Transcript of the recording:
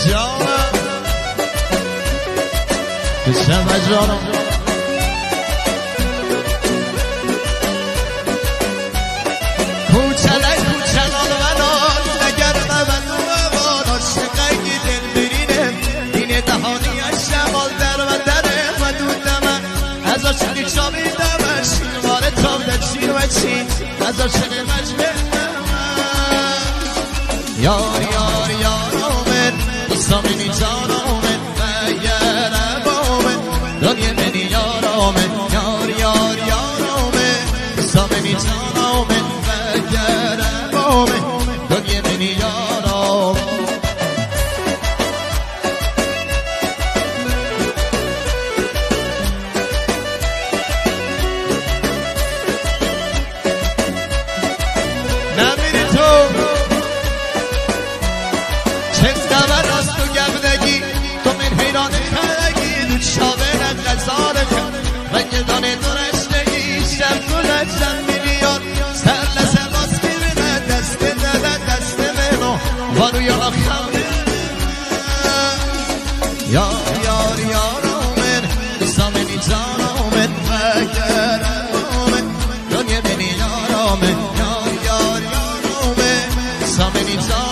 جانم بشم جانم کوچلک کوچلان منان نگر مبندو مبان عاشقی دل برینه اینه دهانی شمال در و دره مدود من از عاشقی چامیدم شیوار تام در چی و چی از عاشقی مجمع یار یار یارامن دوستامینی جانامن بگره بامن دنیا منی یارامن یار یار یارامن دوستامینی جانامن بگره بامن دنیا منی یارامن نمیری تو تو من حیران خلقی دو شاورت غزار کن رنگ دانه درشتگی شب گلشم میلیون سر لسه باز میبینه دست دادن دست منو واروی آخر یار یار یارامن دوستامنی جانامن بگرامن دنیا منی یارامن یار یار یارامن دوستامنی جانامن